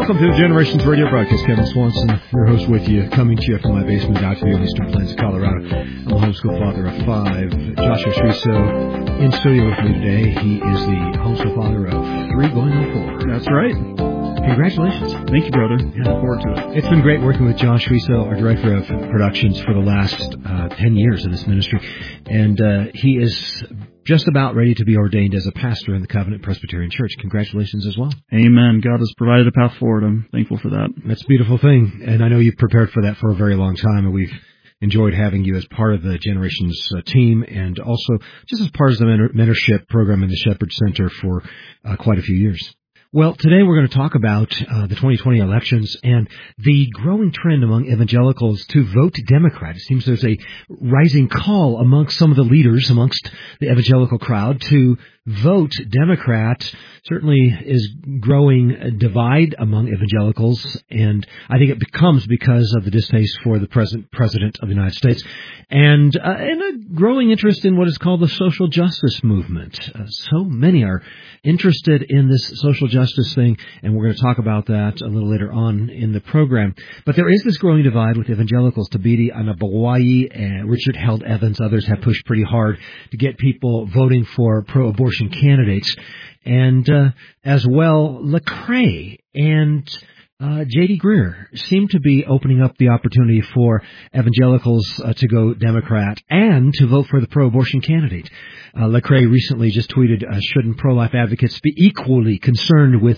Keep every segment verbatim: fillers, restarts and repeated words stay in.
Welcome to the Generations Radio broadcast. Kevin Swanson, your host with you, coming to you from my basement out here in the Eastern Plains of Colorado. I'm a homeschool father of five. Joshua Shriso in studio with me today. He is the homeschool father of three going on four. That's right. Congratulations. Thank you, brother. Yeah, look forward to it. It's been great working with Josh Shriso, our director of productions, for the last uh, ten years in this ministry. And uh, he is just about ready to be ordained as a pastor in the Covenant Presbyterian Church. Congratulations as well. Amen. God has provided a path forward. I'm thankful for that. That's a beautiful thing. And I know you've prepared for that for a very long time, and we've enjoyed having you as part of the Generations uh, team and also just as part of the mentor- mentorship program in the Shepherd Center for uh, quite a few years. Well, today we're going to talk about uh, the twenty twenty elections and the growing trend among evangelicals to vote Democrat. It seems there's a rising call amongst some of the leaders, amongst the evangelical crowd, to vote Democrat. Certainly is growing a divide among evangelicals, and I think it becomes because of the distaste for the present President of the United States and, uh, and a growing interest in what is called the social justice movement. Uh, so many are interested in this social justice thing, and we're going to talk about that a little later on in the program. But there is this growing divide with evangelicals. Tabidi Anabawayi and Richard Held Evans, others have pushed pretty hard to get people voting for pro-abortion candidates. And uh, as well, Lecrae and Uh, J D Greear seem to be opening up the opportunity for evangelicals uh, to go Democrat and to vote for the pro-abortion candidate. Uh, Lecrae recently just tweeted, uh, shouldn't pro-life advocates be equally concerned with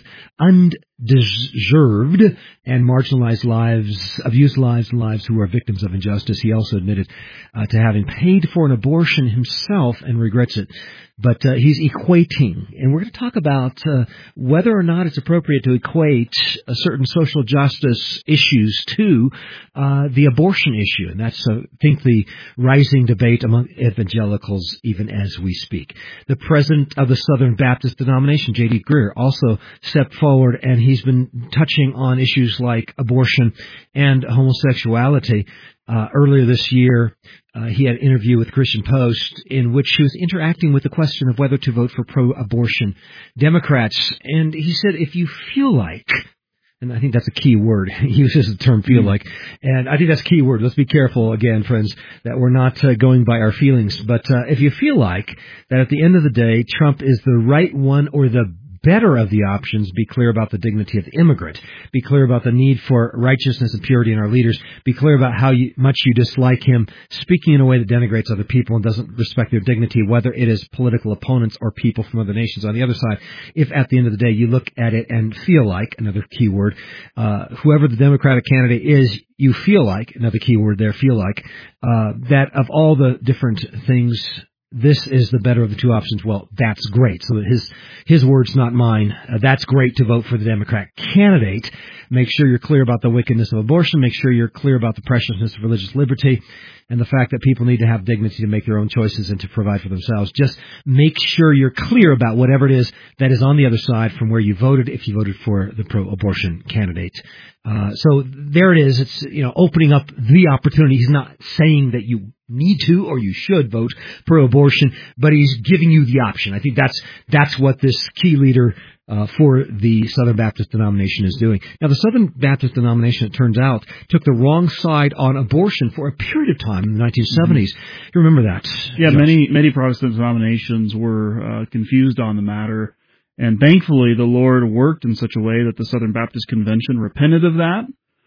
undeserved and marginalized lives, abused lives and lives who are victims of injustice? He also admitted uh, to having paid for an abortion himself and regrets it. But uh, he's equating, and we're going to talk about uh, whether or not it's appropriate to equate a certain social justice issues to uh, the abortion issue. And that's, uh, I think, the rising debate among evangelicals even as we speak. The president of the Southern Baptist denomination, J D Greear, also stepped forward, and he's been touching on issues like abortion and homosexuality. Uh, earlier this year, uh, he had an interview with Christian Post in which he was interacting with the question of whether to vote for pro-abortion Democrats. And he said, if you feel like, and I think that's a key word, he uses the term feel like, and I think that's a key word. Let's be careful, again, friends, that we're not uh, going by our feelings. But uh, if you feel like that at the end of the day, Trump is the right one or the better of the options, be clear about the dignity of the immigrant. Be clear about the need for righteousness and purity in our leaders. Be clear about how you, much you dislike him speaking in a way that denigrates other people and doesn't respect their dignity, whether it is political opponents or people from other nations. On the other side, if at the end of the day you look at it and feel like, another key word, uh, whoever the Democratic candidate is, you feel like, another key word there, feel like, uh, that of all the different things, this is the better of the two options. Well, that's great. So his his words, not mine. Uh, that's great to vote for the Democrat candidate. Make sure you're clear about the wickedness of abortion. Make sure you're clear about the preciousness of religious liberty and the fact that people need to have dignity to make their own choices and to provide for themselves. Just make sure you're clear about whatever it is that is on the other side from where you voted, if you voted for the pro-abortion candidate. Uh, so there it is. It's, you know, opening up the opportunity. He's not saying that you need to or you should vote pro-abortion, but he's giving you the option. I think that's that's what this key leader uh, for the Southern Baptist denomination is doing. Now, the Southern Baptist denomination, it turns out, took the wrong side on abortion for a period of time in the nineteen seventies. Mm-hmm. You remember that? Yeah, Josh? many many Protestant denominations were uh, confused on the matter. And thankfully, the Lord worked in such a way that the Southern Baptist Convention repented of that.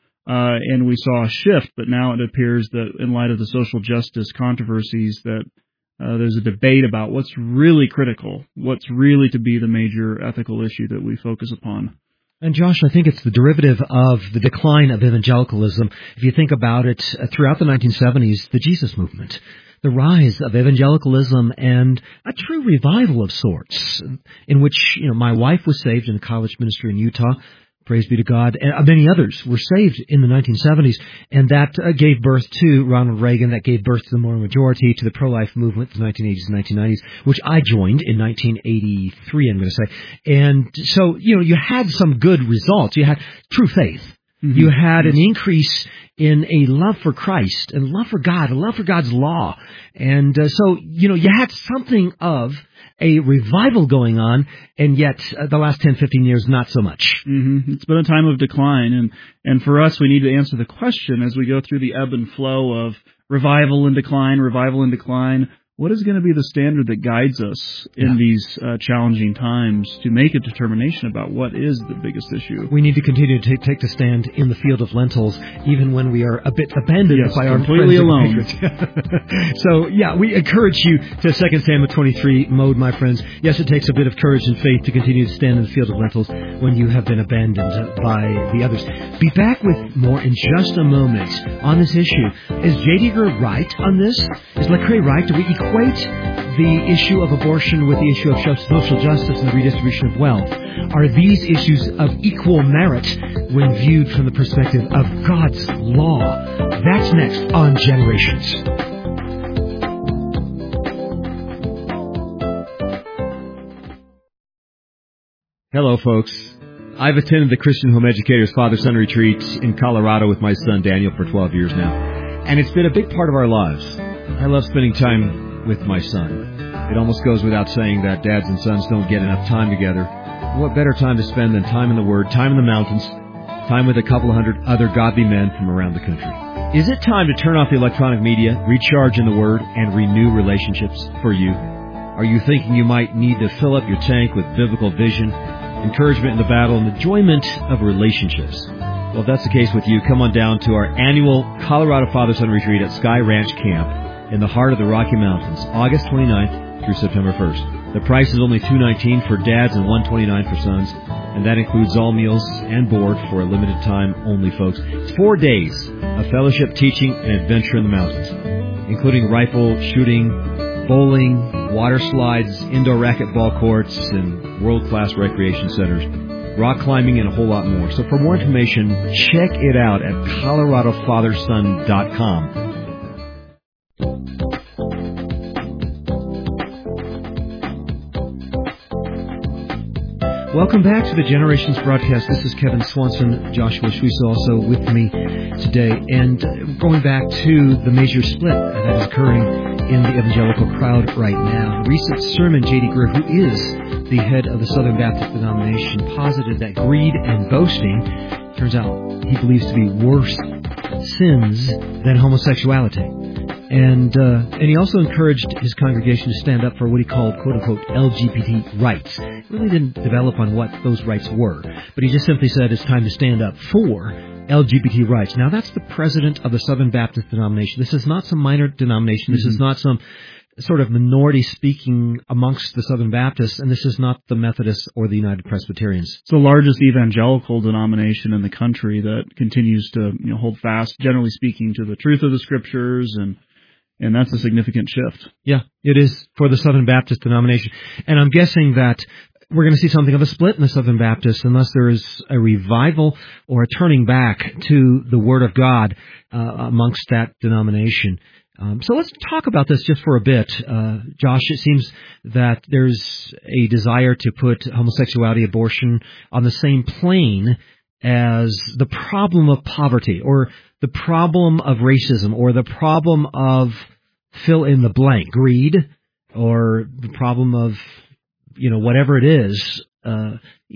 Uh, and we saw a shift, but now it appears that in light of the social justice controversies that uh, there's a debate about what's really critical, what's really to be the major ethical issue that we focus upon. And Josh, I think it's the derivative of the decline of evangelicalism. If you think about it, uh, throughout the nineteen seventies, the Jesus movement, the rise of evangelicalism and a true revival of sorts, in which, you know, my wife was saved in a college ministry in Utah. Praise be to God. And many others were saved in the nineteen seventies, and that uh, gave birth to Ronald Reagan, that gave birth to the moral majority, to the pro-life movement in the nineteen eighties and nineteen nineties, which I joined in nineteen eighty-three, I'm going to say. And so, you know, you had some good results. You had true faith. Mm-hmm. You had an increase in a love for Christ and love for God, a love for God's law. And uh, so, you know, you had something of a revival going on, and yet uh, the last ten, fifteen years, not so much. Mm-hmm. It's been a time of decline, and, and for us, we need to answer the question as we go through the ebb and flow of revival and decline, revival and decline. What is going to be the standard that guides us in yeah. these uh, challenging times to make a determination about what is the biggest issue? We need to continue to take, take the stand in the field of lentils, even when we are a bit abandoned yes, by our completely friends alone. So, yeah, we encourage you to Second Samuel twenty-three mode, my friends. Yes, it takes a bit of courage and faith to continue to stand in the field of lentils when you have been abandoned by the others. Be back with more in just a moment on this issue. Is J. Deeger right on this? Is Lecrae right? Do we equate the issue of abortion with the issue of social justice and the redistribution of wealth? Are these issues of equal merit when viewed from the perspective of God's law? That's next on Generations. Hello, folks. I've attended the Christian Home Educators Father-Son Retreat in Colorado with my son Daniel for twelve years now, and it's been a big part of our lives. I love spending time with my son. It almost goes without saying that dads and sons don't get enough time together. What better time to spend than time in the Word, time in the mountains, time with a couple of hundred other godly men from around the country. Is it time to turn off the electronic media, recharge in the Word, and renew relationships for you? Are you thinking you might need to fill up your tank with biblical vision, encouragement in the battle, and enjoyment of relationships? Well, if that's the case with you, come on down to our annual Colorado Father-Son Retreat at Sky Ranch Camp in the heart of the Rocky Mountains, August twenty-ninth through September first. The price is only two hundred nineteen dollars for dads and one hundred twenty-nine dollars for sons, and that includes all meals and board for a limited time only, folks. It's four days of fellowship, teaching, and adventure in the mountains, including rifle shooting, bowling, water slides, indoor racquetball courts, and world-class recreation centers, rock climbing, and a whole lot more. So for more information, check it out at colorado father son dot com. Welcome back to the Generations broadcast. This is Kevin Swanson, Joshua Schwiesel also with me today. And going back to the major split that is occurring in the evangelical crowd right now. A recent sermon, J D. Greer, who is the head of the Southern Baptist denomination, posited that greed and boasting, turns out he believes to be worse sins than homosexuality. And uh, and he also encouraged his congregation to stand up for what he called, quote-unquote, L G B T rights. He really didn't develop on what those rights were, but he just simply said it's time to stand up for L G B T rights. Now, that's the president of the Southern Baptist denomination. This is not some minor denomination. This mm-hmm. is not some sort of minority speaking amongst the Southern Baptists, and this is not the Methodists or the United Presbyterians. It's the largest evangelical denomination in the country that continues to, you know, hold fast, generally speaking, to the truth of the Scriptures, and And that's a significant shift. Yeah, it is for the Southern Baptist denomination. And I'm guessing that we're going to see something of a split in the Southern Baptists unless there is a revival or a turning back to the Word of God uh, amongst that denomination. Um, so let's talk about this just for a bit. Uh, Josh, it seems that there's a desire to put homosexuality, abortion on the same plane as the problem of poverty or the problem of racism or the problem of fill in the blank, greed, or the problem of, you know, whatever it is. Uh,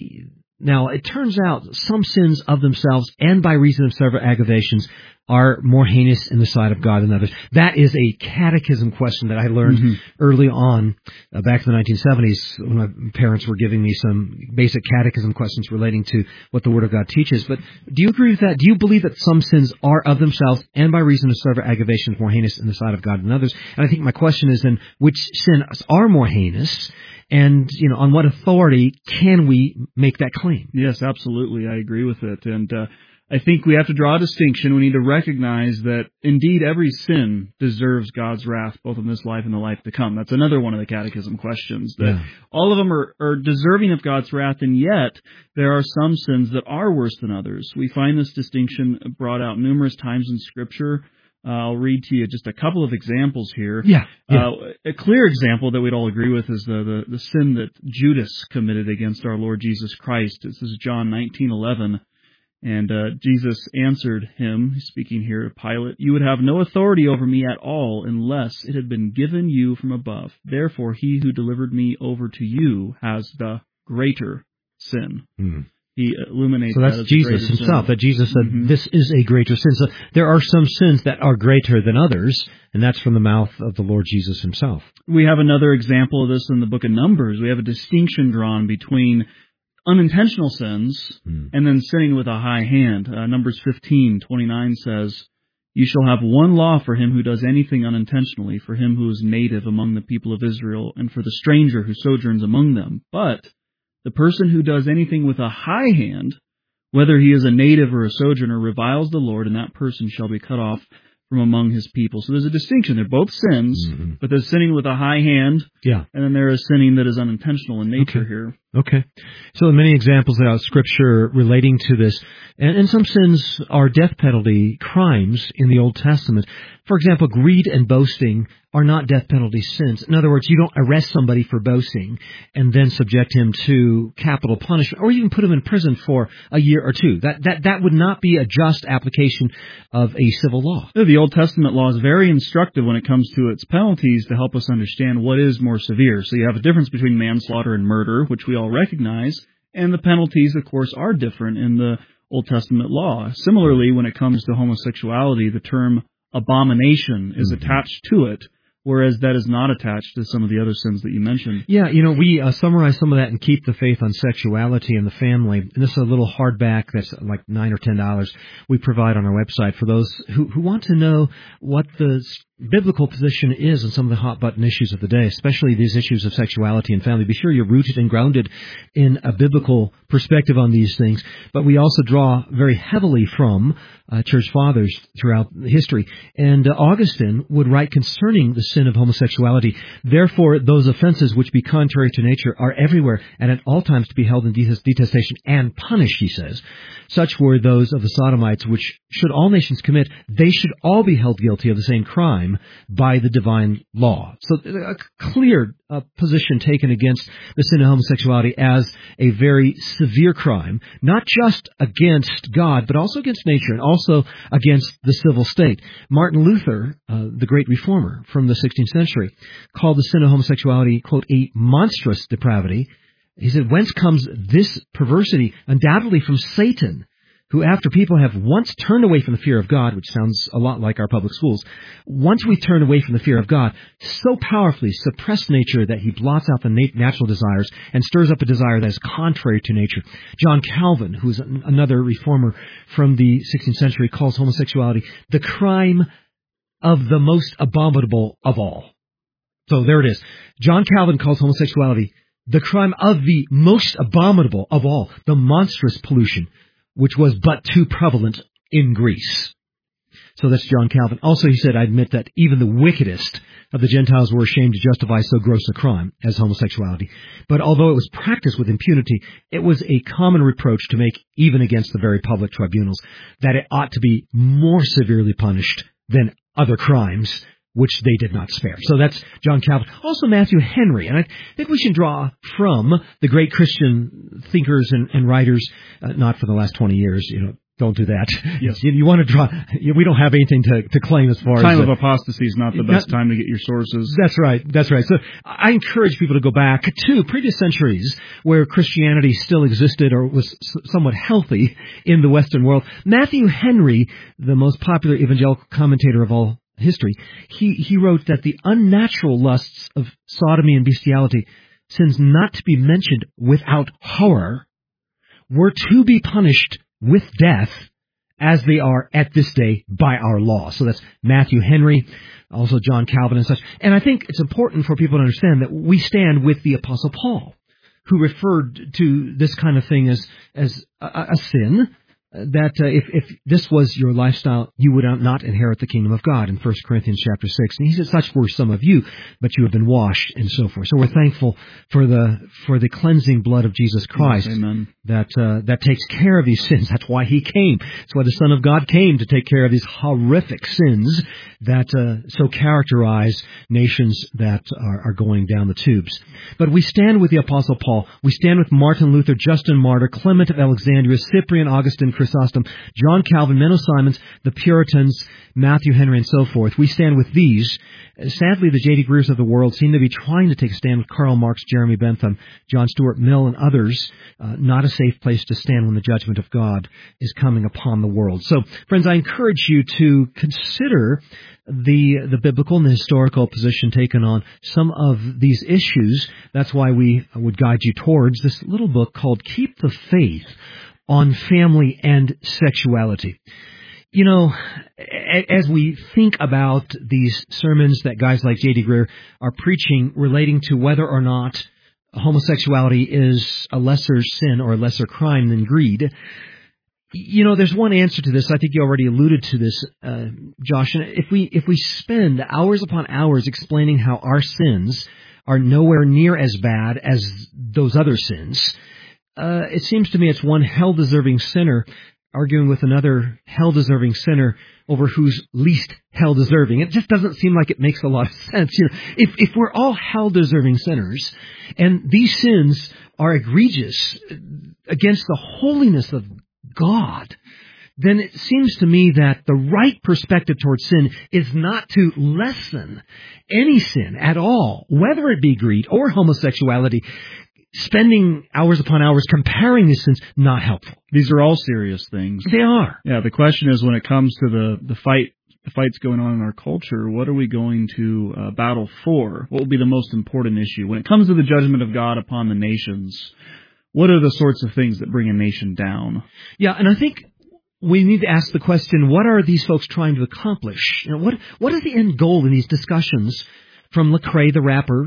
now, it turns out some sins of themselves and by reason of several aggravations are more heinous in the sight of God than others. That is a catechism question that I learned mm-hmm. early on, uh, back in the nineteen seventies, when my parents were giving me some basic catechism questions relating to what the Word of God teaches. But do you agree with that? Do you believe that some sins are of themselves and by reason of several aggravations more heinous in the sight of God than others? And I think my question is then, which sins are more heinous? And, you know, on what authority can we make that claim? Yes, absolutely. I agree with it. And uh, I think we have to draw a distinction. We need to recognize that, indeed, every sin deserves God's wrath, both in this life and the life to come. That's another one of the catechism questions, that yeah. all of them are, are deserving of God's wrath, and yet there are some sins that are worse than others. We find this distinction brought out numerous times in Scripture. Uh, I'll read to you just a couple of examples here. Yeah. yeah. Uh, a clear example that we'd all agree with is the, the, the sin that Judas committed against our Lord Jesus Christ. This is John nineteen eleven. And uh, Jesus answered him, speaking here to Pilate, "You would have no authority over me at all unless it had been given you from above. Therefore, he who delivered me over to you has the greater sin." Hmm. He illuminates so that's that as Jesus himself, sin. that Jesus said, mm-hmm. This is a greater sin. So there are some sins that are greater than others, and that's from the mouth of the Lord Jesus himself. We have another example of this in the book of Numbers. We have a distinction drawn between unintentional sins hmm. and then sinning with a high hand. Uh, Numbers fifteen twenty-nine says, "You shall have one law for him who does anything unintentionally, for him who is native among the people of Israel, and for the stranger who sojourns among them. But the person who does anything with a high hand, whether he is a native or a sojourner, reviles the Lord, and that person shall be cut off from among his people." So there's a distinction. They're both sins, mm-hmm. but there's sinning with a high hand, yeah. and then there is sinning that is unintentional in nature okay. here. Okay. So many examples out of Scripture relating to this. And, and some sins are death penalty crimes in the Old Testament. For example, greed and boasting are not death penalty sins. In other words, you don't arrest somebody for boasting and then subject him to capital punishment, or even put him in prison for a year or two. That that that would not be a just application of a civil law. The Old Testament law is very instructive when it comes to its penalties to help us understand what is more severe. So you have a difference between manslaughter and murder, which we all recognize, and the penalties, of course, are different in the Old Testament law. Similarly, when it comes to homosexuality, the term abomination is mm-hmm. attached to it, whereas that is not attached to some of the other sins that you mentioned. Yeah, you know, we uh, summarize some of that in Keep the Faith on Sexuality and the Family. And this is a little hardback that's like nine or ten dollars we provide on our website for those who, who want to know what the biblical position is on some of the hot-button issues of the day, especially these issues of sexuality and family. Be sure you're rooted and grounded in a biblical perspective on these things. But we also draw very heavily from uh, church fathers throughout history. And uh, Augustine would write concerning the sin of homosexuality, "Therefore, those offenses which be contrary to nature are everywhere and at all times to be held in detestation and punished," he says. "Such were those of the Sodomites, which should all nations commit, they should all be held guilty of the same crime by the divine law." So a clear uh, position taken against the sin of homosexuality as a very severe crime, not just against God, but also against nature and also against the civil state. Martin Luther, uh, the great reformer from the sixteenth century, called the sin of homosexuality, quote, "a monstrous depravity." He said, "Whence comes this perversity? Undoubtedly from Satan, who after people have once turned away from the fear of God," which sounds a lot like our public schools, "once we turn away from the fear of God, so powerfully suppress nature that he blots out the nat- natural desires and stirs up a desire that is contrary to nature." John Calvin, who is an- another reformer from the sixteenth century, calls homosexuality the crime of the most abominable of all. So there it is. John Calvin calls homosexuality the crime of the most abominable of all, the monstrous pollution, which was but too prevalent in Greece. So that's John Calvin. Also, he said, "I admit that even the wickedest of the Gentiles were ashamed to justify so gross a crime as homosexuality. But although it was practiced with impunity, it was a common reproach to make even against the very public tribunals, that it ought to be more severely punished than other crimes, which they did not spare." So that's John Calvin. Also Matthew Henry. And I think we should draw from the great Christian thinkers and, and writers, uh, not for the last twenty years, you know, don't do that. Yes. You, you want to draw, you, we don't have anything to, to claim as far time as... Time of apostasy is not the best not, time to get your sources. That's right, that's right. So I encourage people to go back to previous centuries where Christianity still existed or was somewhat healthy in the Western world. Matthew Henry, the most popular evangelical commentator of all history, he, he wrote that the unnatural lusts of sodomy and bestiality, sins not to be mentioned without horror, were to be punished with death as they are at this day by our law. So that's Matthew Henry, also John Calvin and such. And I think it's important for people to understand that we stand with the Apostle Paul, who referred to this kind of thing as, as a, a sin, that uh, if, if this was your lifestyle, you would not inherit the kingdom of God in First Corinthians chapter six. And he said, "Such were some of you, but you have been washed," and so forth. So we're thankful for the for the cleansing blood of Jesus Christ. Yes, amen. that uh, that takes care of these sins. That's why he came. That's why the Son of God came, to take care of these horrific sins that uh, so characterize nations that are, are going down the tubes. But we stand with the Apostle Paul. We stand with Martin Luther, Justin Martyr, Clement of Alexandria, Cyprian, Augustine, Chrysostom, John Calvin, Menno Simons, the Puritans, Matthew Henry, and so forth. We stand with these. Sadly, the J D Greers of the world seem to be trying to take a stand with Karl Marx, Jeremy Bentham, John Stuart Mill, and others. Uh, not a safe place to stand when the judgment of God is coming upon the world. So, friends, I encourage you to consider the the biblical and the historical position taken on some of these issues. That's why we would guide you towards this little book called Keep the Faith on Family and Sexuality. You know, as we think about these sermons that guys like J D Greer are preaching relating to whether or not homosexuality is a lesser sin or a lesser crime than greed, you know, there's one answer to this. I think you already alluded to this, uh, Josh. And if we if we spend hours upon hours explaining how our sins are nowhere near as bad as those other sins, uh, it seems to me it's one hell-deserving sinner arguing with another hell-deserving sinner over who's least hell-deserving. It just doesn't seem like it makes a lot of sense. You know, if, if we're all hell-deserving sinners, and these sins are egregious against the holiness of God, then it seems to me that the right perspective towards sin is not to lessen any sin at all, whether it be greed or homosexuality. Spending hours upon hours comparing these sins, not helpful. These are all serious things. They are. Yeah, the question is, when it comes to the, the fight, the fights going on in our culture, what are we going to uh, battle for? What will be the most important issue? When it comes to the judgment of God upon the nations, what are the sorts of things that bring a nation down? Yeah, and I think we need to ask the question, what are these folks trying to accomplish? You know, what what is the end goal in these discussions from Lecrae, the rapper,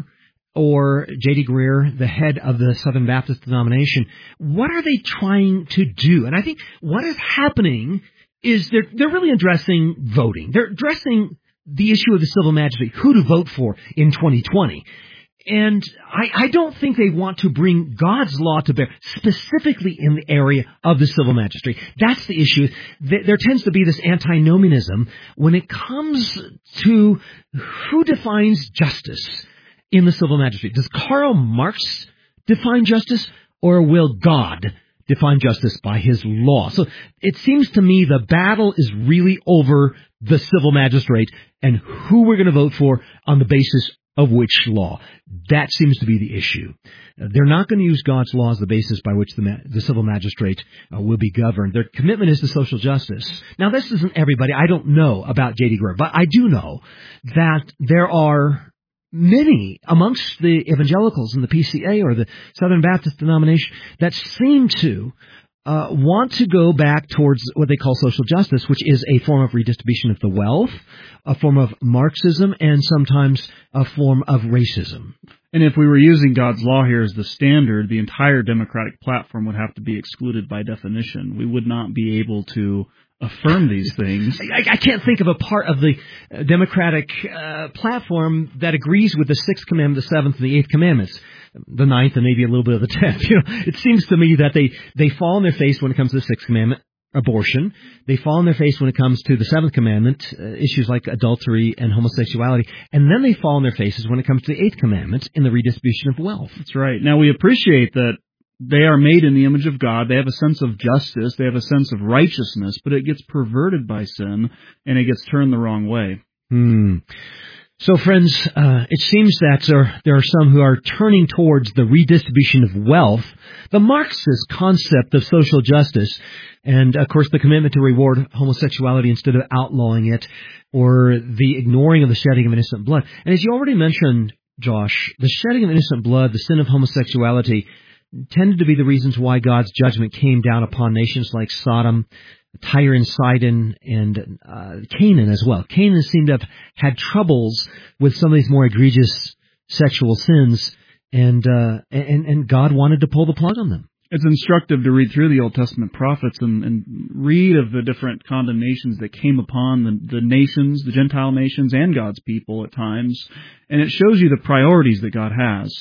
or J D Greer, the head of the Southern Baptist denomination? What are they trying to do? And I think what is happening is they're they're really addressing voting. They're addressing the issue of the civil magistrate, who to vote for in twenty twenty. And I, I don't think they want to bring God's law to bear, specifically in the area of the civil magistrate. That's the issue. There tends to be this antinomianism when it comes to who defines justice in the civil magistrate. Does Karl Marx define justice, or will God define justice by his law? So it seems to me the battle is really over the civil magistrate and who we're going to vote for on the basis of which law. That seems to be the issue. They're not going to use God's law as the basis by which the, ma- the civil magistrate uh, will be governed. Their commitment is to social justice. Now, this isn't everybody. I don't know about J D Greer, but I do know that there are many amongst the evangelicals in the P C A or the Southern Baptist denomination that seem to uh, want to go back towards what they call social justice, which is a form of redistribution of the wealth, a form of Marxism, and sometimes a form of racism. And if we were using God's law here as the standard, the entire Democratic platform would have to be excluded by definition. We would not be able to affirm these things. I, I can't think of a part of the Democratic uh, platform that agrees with the Sixth Commandment, the Seventh, and the Eighth Commandments, the Ninth, and maybe a little bit of the Tenth. You know, it seems to me that they, they fall on their face when it comes to the Sixth Commandment, abortion. They fall on their face when it comes to the Seventh Commandment, uh, issues like adultery and homosexuality, and then they fall on their faces when it comes to the Eighth Commandment in the redistribution of wealth. That's right. Now, we appreciate that they are made in the image of God. They have a sense of justice. They have a sense of righteousness, but it gets perverted by sin, and it gets turned the wrong way. Hmm. So, friends, uh, it seems that there, there are some who are turning towards the redistribution of wealth, the Marxist concept of social justice, and, of course, the commitment to reward homosexuality instead of outlawing it, or the ignoring of the shedding of innocent blood. And as you already mentioned, Josh, the shedding of innocent blood, the sin of homosexuality, tended to be the reasons why God's judgment came down upon nations like Sodom, Tyre and Sidon, and uh, Canaan as well. Canaan seemed to have had troubles with some of these more egregious sexual sins, and uh, and, and God wanted to pull the plug on them. It's instructive to read through the Old Testament prophets and, and read of the different condemnations that came upon the, the nations, the Gentile nations, and God's people at times. And it shows you the priorities that God has.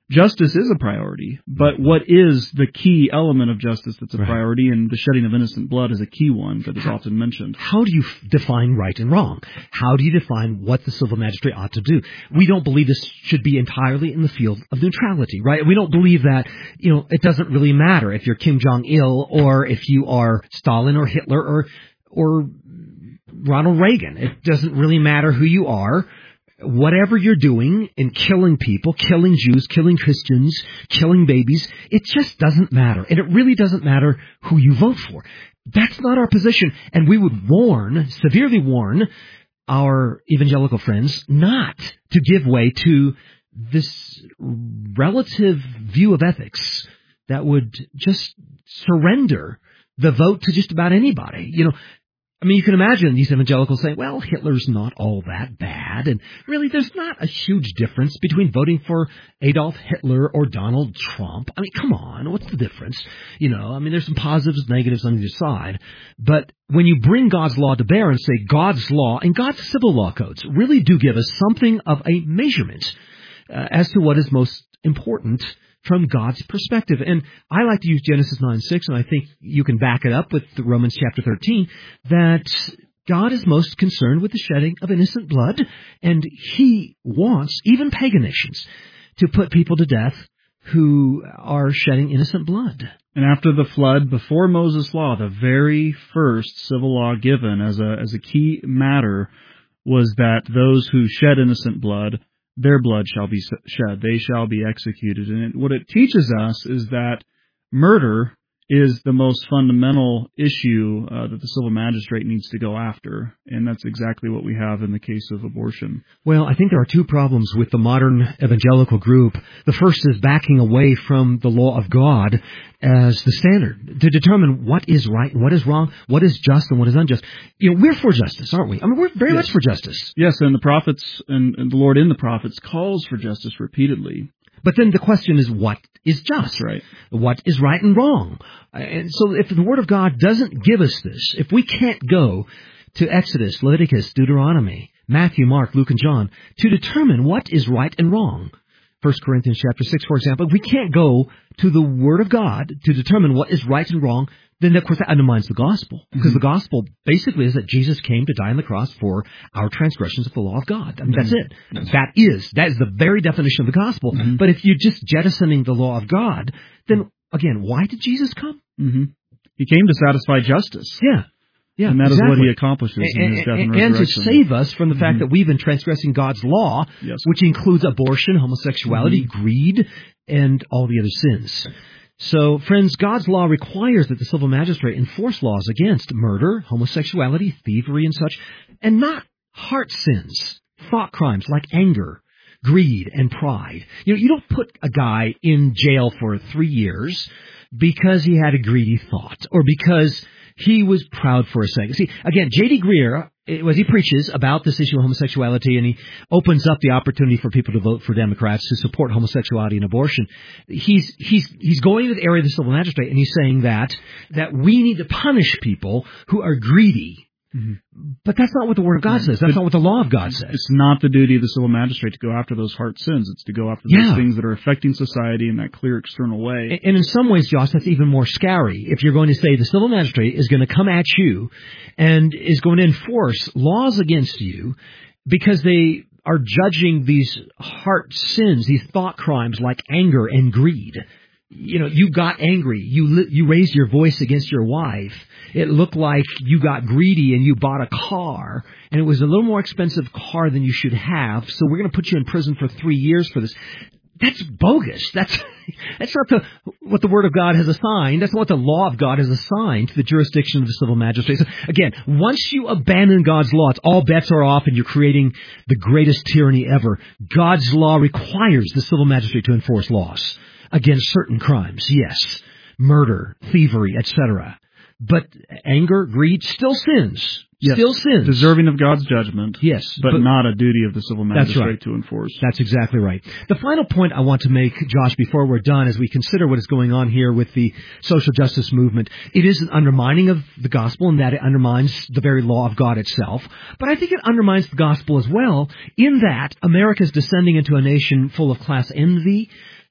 justice is a priority, but what is the key element of justice that's a Right. priority? And the shedding of innocent blood is a key one that is often mentioned. How do you f- define right and wrong? How do you define what the civil magistrate ought to do? We don't believe this should be entirely in the field of neutrality, right? We don't believe that, you know, it doesn't really matter if you're Kim Jong-il or if you are Stalin or Hitler or, or Ronald Reagan. It doesn't really matter who you are. Whatever you're doing in killing people, killing Jews, killing Christians, killing babies, it just doesn't matter. And it really doesn't matter who you vote for. That's not our position. And we would warn, severely warn, our evangelical friends not to give way to this relative view of ethics that would just surrender the vote to just about anybody. You know, I mean, you can imagine these evangelicals saying, well, Hitler's not all that bad, and really there's not a huge difference between voting for Adolf Hitler or Donald Trump. I mean, come on, what's the difference? You know, I mean, there's some positives, negatives on either side, but when you bring God's law to bear and say God's law and God's civil law codes really do give us something of a measurement uh, as to what is most important from God's perspective. And I like to use Genesis nine six, and I think you can back it up with Romans chapter thirteen, that God is most concerned with the shedding of innocent blood, and He wants even pagan nations to put people to death who are shedding innocent blood. And after the flood, before Moses' law, the very first civil law given as a as a key matter was that those who shed innocent blood, their blood shall be shed. They shall be executed. And it, what it teaches us is that murder is the most fundamental issue uh, that the civil magistrate needs to go after. And that's exactly what we have in the case of abortion. Well, I think there are two problems with the modern evangelical group. The first is backing away from the law of God as the standard to determine what is right and what is wrong, what is just and what is unjust. You know, we're for justice, aren't we? I mean, we're very Yes. much for justice. Yes, and the prophets and, and the Lord in the prophets calls for justice repeatedly. But then the question is, what is just? That's right. What is right and wrong? And so if the Word of God doesn't give us this, if we can't go to Exodus, Leviticus, Deuteronomy, Matthew, Mark, Luke, and John to determine what is right and wrong, First Corinthians chapter six, for example, if we can't go to the Word of God to determine what is right and wrong, then of course that undermines the gospel. Because mm-hmm. the gospel basically is that Jesus came to die on the cross for our transgressions of the law of God. I mean, mm-hmm. that's it. That's that is, that is the very definition of the gospel. Mm-hmm. But if you're just jettisoning the law of God, then again, why did Jesus come? Mm-hmm. He came to satisfy justice. Yeah. Yeah, and that exactly. is what he accomplishes in and, his death and, and, and resurrection. to save us from the fact mm-hmm. that we've been transgressing God's law, yes. which includes abortion, homosexuality, mm-hmm. greed, and all the other sins. So, friends, God's law requires that the civil magistrate enforce laws against murder, homosexuality, thievery, and such, and not heart sins, thought crimes like anger, greed, and pride. You know, you don't put a guy in jail for three years because he had a greedy thought or because he was proud for a second. See, again, J D Greear, as he preaches about this issue of homosexuality, and he opens up the opportunity for people to vote for Democrats to support homosexuality and abortion, he's he's he's going to the area of the civil magistrate, and he's saying that that we need to punish people who are greedy. Mm-hmm. But that's not what the Word of God says. That's not what the law of God says. It's not the duty of the civil magistrate to go after those heart sins. It's to go after yeah. those things that are affecting society in that clear external way. And in some ways, Josh, that's even more scary. If you're going to say the civil magistrate is going to come at you and is going to enforce laws against you because they are judging these heart sins, these thought crimes like anger and greed. You know, you got angry. You li- you raised your voice against your wife. It looked like you got greedy and you bought a car, and it was a little more expensive car than you should have. So we're going to put you in prison for three years for this. That's bogus. That's that's not the, what the Word of God has assigned. That's not what the law of God has assigned to the jurisdiction of the civil magistrate. So again, once you abandon God's law, it's all bets are off and you're creating the greatest tyranny ever. God's law requires the civil magistrate to enforce laws against certain crimes, yes, murder, thievery, et cetera. But anger, greed, still sins. Yes. Still sins. Deserving of God's judgment. Yes. But, but not a duty of the civil magistrate right. to enforce. That's exactly right. The final point I want to make, Josh, before we're done, as we consider what is going on here with the social justice movement, it is an undermining of the gospel in that it undermines the very law of God itself. But I think it undermines the gospel as well in that America is descending into a nation full of class envy,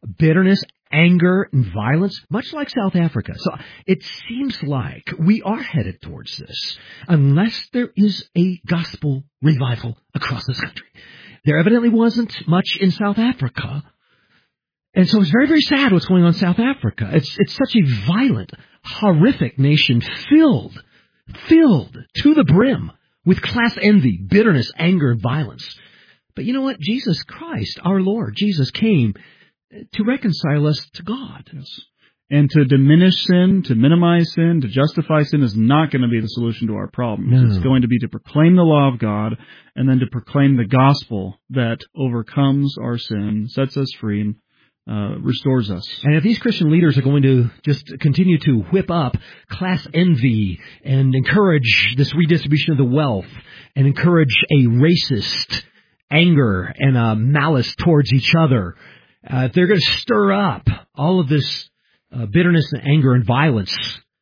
bitterness, anger, and violence, much like South Africa. So it seems like we are headed towards this, unless there is a gospel revival across this country. There evidently wasn't much in South Africa. And so it's very, very sad what's going on in South Africa. It's, it's such a violent, horrific nation filled, filled to the brim with class envy, bitterness, anger, and violence. But you know what? Jesus Christ, our Lord, Jesus came to reconcile us to God. Yes. And to diminish sin, to minimize sin, to justify sin is not going to be the solution to our problems. No. It's going to be to proclaim the law of God and then to proclaim the gospel that overcomes our sin, sets us free, and uh, restores us. And if these Christian leaders are going to just continue to whip up class envy and encourage this redistribution of the wealth and encourage a racist anger and a malice towards each other, uh, if they're going to stir up all of this uh, bitterness and anger and violence,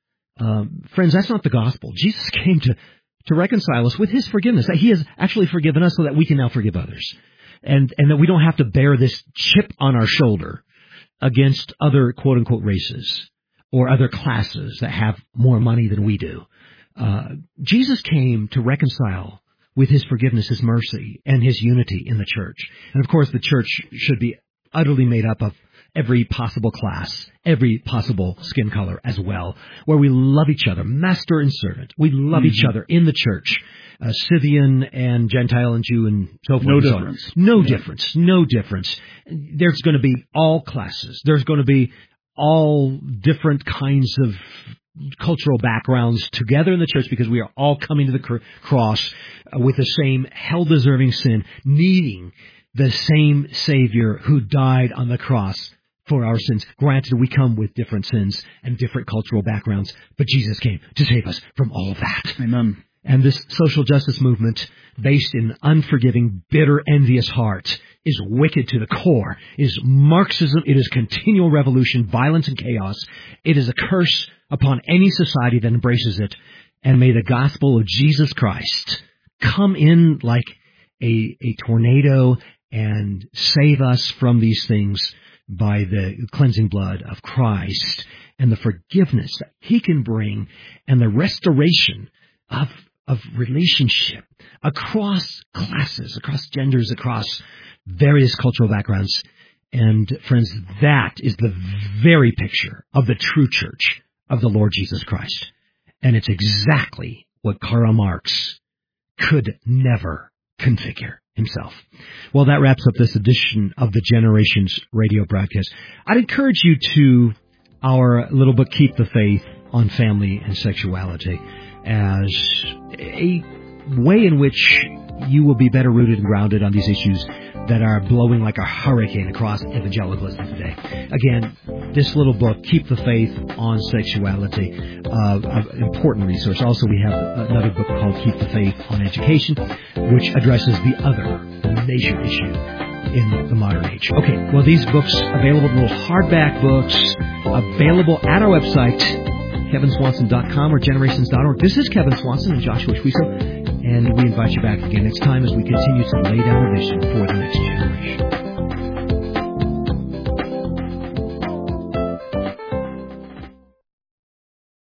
um, friends, that's not the gospel. Jesus came to, to reconcile us with His forgiveness. That He has actually forgiven us so that we can now forgive others. And, and that we don't have to bear this chip on our shoulder against other quote-unquote races or other classes that have more money than we do. Uh, Jesus came to reconcile with His forgiveness, His mercy, and His unity in the church. And of course, the church should be utterly made up of every possible class, every possible skin color as well, where we love each other, master and servant. We love mm-hmm. each other in the church, uh, Scythian and Gentile and Jew and so forth. No and so difference. On. No yeah. difference. No difference. There's going to be all classes. There's going to be all different kinds of cultural backgrounds together in the church because we are all coming to the cr- cross uh, with the same hell-deserving sin, needing the same Savior who died on the cross for our sins. Granted, we come with different sins and different cultural backgrounds, but Jesus came to save us from all of that. Amen. And this social justice movement, based in unforgiving, bitter, envious heart, is wicked to the core. It is Marxism. It is continual revolution, violence, and chaos. It is a curse upon any society that embraces it. And may the gospel of Jesus Christ come in like a, a tornado and save us from these things by the cleansing blood of Christ and the forgiveness that He can bring and the restoration of of relationship across classes, across genders, across various cultural backgrounds. And friends, that is the very picture of the true church of the Lord Jesus Christ. And it's exactly what Karl Marx could never configure himself. Well, that wraps up this edition of the Generations radio broadcast. I'd encourage you to our little book, Keep the Faith on Family and Sexuality, as a way in which you will be better rooted and grounded on these issues that are blowing like a hurricane across evangelicalism today. Again, this little book, Keep the Faith on Sexuality, uh, an important resource. Also, we have another book called Keep the Faith on Education, which addresses the other major issue in the modern age. Okay, well, these books available, little hardback books, available at our website, kevin swanson dot com or generations dot org. This is Kevin Swanson and Joshua Schwieso, and we invite you back again next time as we continue to lay down a vision for the next generation.